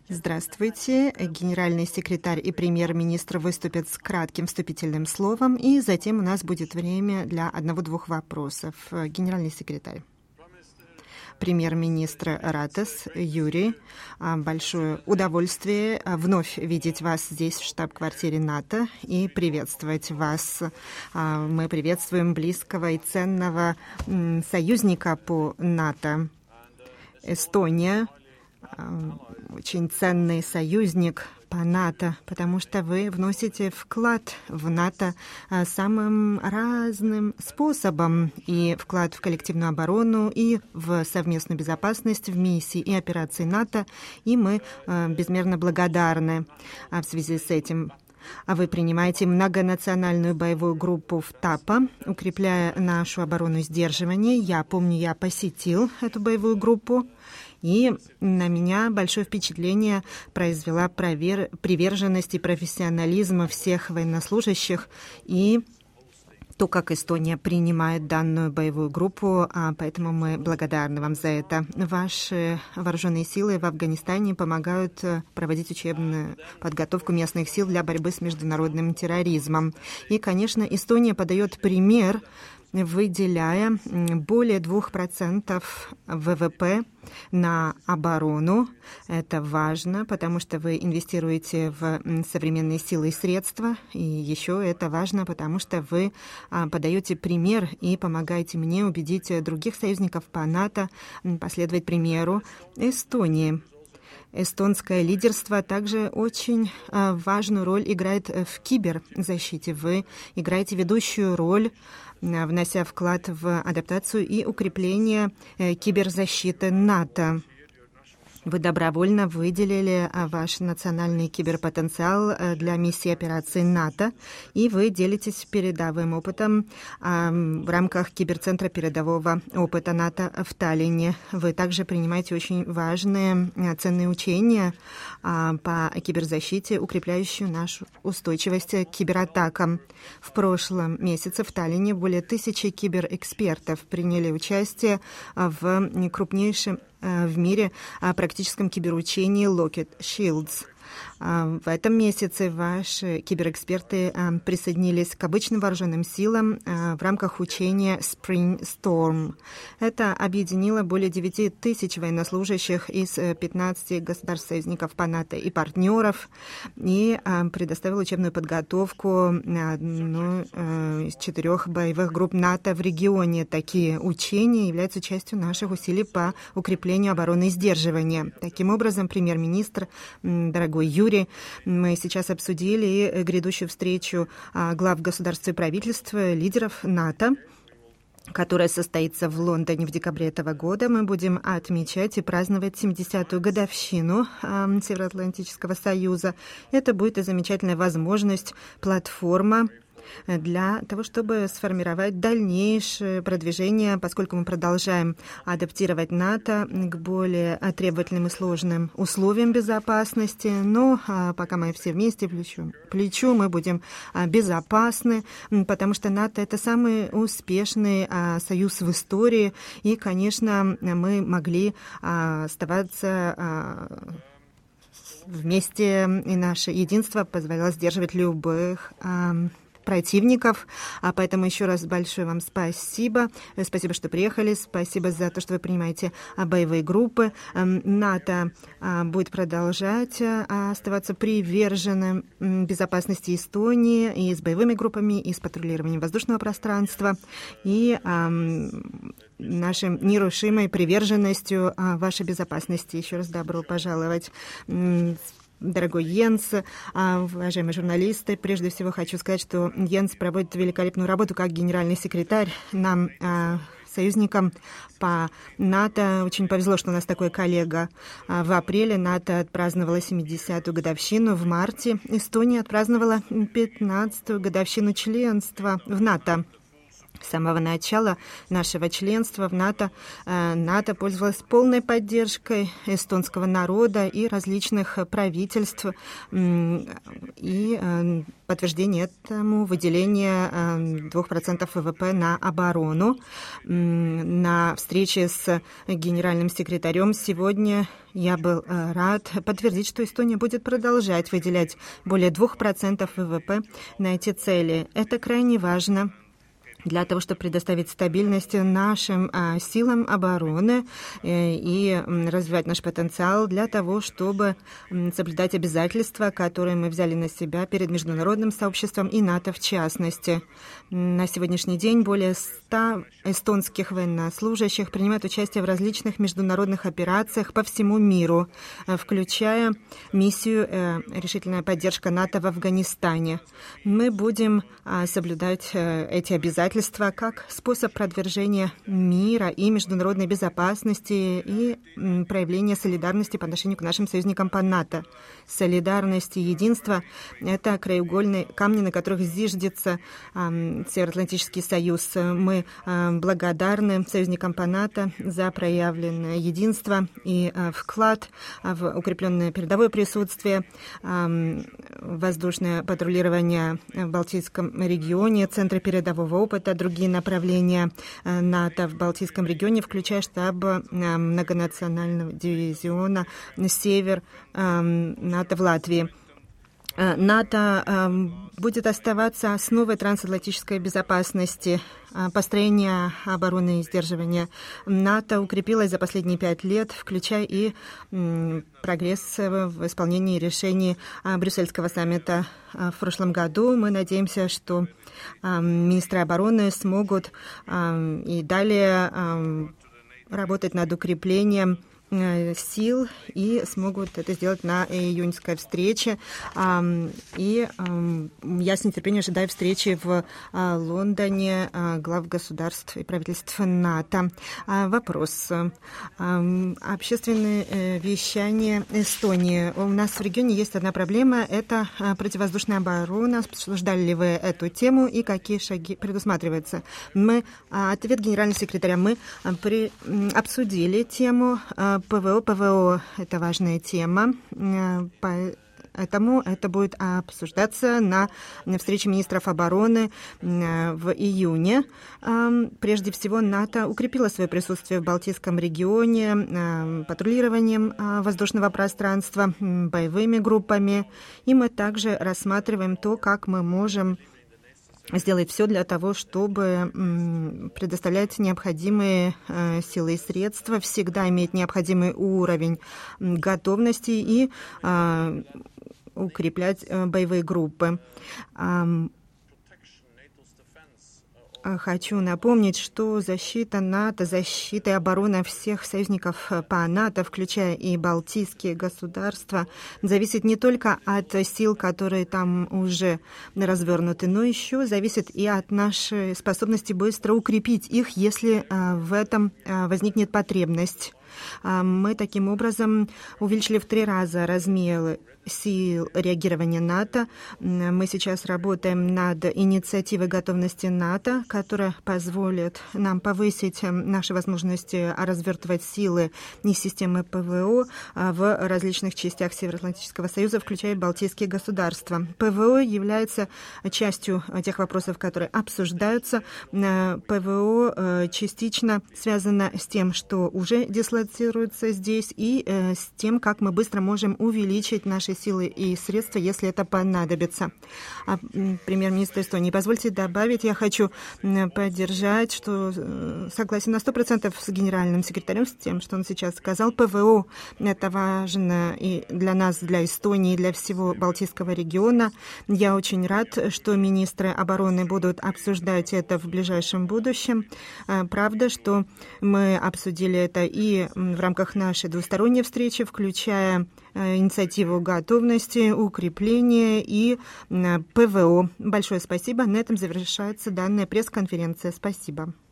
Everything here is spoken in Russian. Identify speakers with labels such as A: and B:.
A: Здравствуйте. Генеральный секретарь и премьер-министр выступят с кратким вступительным словом, и затем у нас будет время для 1-2 вопросов. Генеральный секретарь. Премьер-министр Ратес Юрий, большое удовольствие вновь видеть вас здесь, в штаб-квартире НАТО, и приветствовать вас. Мы приветствуем близкого и ценного союзника по НАТО. Эстония очень ценный союзник по НАТО, потому что вы вносите вклад в НАТО самым разным способом. И вклад в коллективную оборону, и в совместную безопасность, в миссии и операции НАТО. И мы безмерно благодарны в связи с этим. Вы принимаете многонациональную боевую группу в ТАПа, укрепляя нашу оборону и сдерживание. Я помню, я посетил эту боевую группу, и на меня большое впечатление произвела приверженность и профессионализм всех военнослужащих и то, как Эстония принимает данную боевую группу, поэтому мы благодарны вам за это. Ваши вооруженные силы в Афганистане помогают проводить учебную подготовку местных сил для борьбы с международным терроризмом. И, конечно, Эстония подает пример, выделяя более 2% ВВП на оборону. Это важно, потому что вы инвестируете в современные силы и средства. И еще это важно, потому что вы подаете пример и помогаете мне убедить других союзников по НАТО последовать примеру Эстонии. Эстонское лидерство также очень важную роль играет в киберзащите. Вы играете ведущую роль, внося вклад в адаптацию и укрепление киберзащиты НАТО. Вы добровольно выделили ваш национальный киберпотенциал для миссии операции НАТО, и вы делитесь передовым опытом в рамках киберцентра передового опыта НАТО в Таллине. Вы также принимаете очень важные ценные учения по киберзащите, укрепляющие нашу устойчивость к кибератакам. В прошлом месяце в Таллине более 1000 киберэкспертов приняли участие в крупнейшем в мире практическом киберучении Lockheed Shields. В этом месяце ваши киберэксперты присоединились к обычным вооруженным силам в рамках учения Spring Storm. Это объединило более 9000 военнослужащих из 15 государств-союзников по НАТО и партнеров и предоставило учебную подготовку одной из 4 боевых групп НАТО в регионе. Такие учения являются частью наших усилий по укреплению обороны и сдерживания. Таким образом, премьер-министр, дорогой Юрий, мы сейчас обсудили грядущую встречу глав государств и правительств, лидеров НАТО, которая состоится в Лондоне в декабре этого года. Мы будем отмечать и праздновать 70-ю годовщину Североатлантического союза. Это будет и замечательная возможность, платформа для того, чтобы сформировать дальнейшее продвижение, поскольку мы продолжаем адаптировать НАТО к более требовательным и сложным условиям безопасности. Но пока мы все вместе, плечо к плечу, мы будем безопасны, потому что НАТО — это самый успешный союз в истории. И, конечно, мы могли оставаться вместе, и наше единство позволяло сдерживать любых противников. Поэтому еще раз большое вам спасибо. Спасибо, что приехали. Спасибо за то, что вы принимаете боевые группы. НАТО будет продолжать оставаться приверженным безопасности Эстонии и с боевыми группами, и с патрулированием воздушного пространства, и нашей нерушимой приверженностью вашей безопасности. Еще раз добро пожаловать. Дорогой Йенс, уважаемые журналисты, прежде всего хочу сказать, что Йенс проводит великолепную работу как генеральный секретарь. Нам, союзникам по НАТО, очень повезло, что у нас такой коллега. В апреле НАТО отпраздновала 70-ю годовщину, в марте Эстония отпраздновала 15-ю годовщину членства в НАТО. С самого начала нашего членства в НАТО НАТО пользовалась полной поддержкой эстонского народа и различных правительств. И подтверждение этому выделение 2% ВВП на оборону. На встрече с генеральным секретарем сегодня я был рад подтвердить, что Эстония будет продолжать выделять более 2% ВВП на эти цели. Это крайне важно для того, чтобы предоставить стабильность нашим силам обороны и развивать наш потенциал для того, чтобы соблюдать обязательства, которые мы взяли на себя перед международным сообществом и НАТО в частности. На сегодняшний день более 100 эстонских военнослужащих принимают участие в различных международных операциях по всему миру, включая миссию «Решительная поддержка НАТО» в Афганистане. Мы будем соблюдать эти обязательства как способ продвижения мира и международной безопасности и проявления солидарности по отношению к нашим союзникам по НАТО. Солидарность и единство – это краеугольные камни, на которых зиждется Североатлантический союз. Мы благодарны союзникам по НАТО за проявленное единство и вклад в укрепленное передовое присутствие, воздушное патрулирование в Балтийском регионе, центры передового опыта, другие направления НАТО в Балтийском регионе, включая штаб многонационального дивизиона «Север» НАТО в Латвии. НАТО будет оставаться основой трансатлантической безопасности, построения обороны и сдерживания. НАТО укрепилось за последние 5 лет, включая и прогресс в исполнении решений Брюссельского саммита в прошлом году. Мы надеемся, что министры обороны смогут и далее работать над укреплением сил и смогут это сделать на июньской встрече. И я с нетерпением ожидаю встречи в Лондоне глав государств и правительств НАТО. Вопрос. Общественное вещание Эстонии. У нас в регионе есть одна проблема. Это противовоздушная оборона. Обсуждали ли вы эту тему и какие шаги предусматриваются? Ответ генерального секретаря. Мы обсудили тему ПВО – это важная тема, поэтому это будет обсуждаться на встрече министров обороны в июне. Прежде всего, НАТО укрепило свое присутствие в Балтийском регионе патрулированием воздушного пространства, боевыми группами, и мы также рассматриваем то, как мы можем сделать все для того, чтобы предоставлять необходимые силы и средства, всегда иметь необходимый уровень готовности и укреплять боевые группы. Хочу напомнить, что защита НАТО, защита и оборона всех союзников по НАТО, включая и балтийские государства, зависит не только от сил, которые там уже развернуты, но еще зависит и от нашей способности быстро укрепить их, если в этом возникнет потребность. Мы таким образом увеличили в 3 раза размер сил реагирования НАТО. Мы сейчас работаем над инициативой готовности НАТО, которая позволит нам повысить наши возможности развертывать силы и системы ПВО в различных частях Североатлантического союза, включая Балтийские государства. ПВО является частью тех вопросов, которые обсуждаются. ПВО частично связано с тем, что уже дислоцируется здесь, и с тем, как мы быстро можем увеличить наши силы и средства, если это понадобится. Премьер-министр Эстонии, позвольте добавить, я хочу поддержать, что согласен на 100% с генеральным секретарем, с тем, что он сейчас сказал. ПВО – это важно и для нас, для Эстонии, и для всего Балтийского региона. Я очень рад, что министры обороны будут обсуждать это в ближайшем будущем. Правда, что мы обсудили это и в рамках нашей двусторонней встречи, включая инициативу готовности, укрепления и ПВО. Большое спасибо. На этом завершается данная пресс-конференция. Спасибо.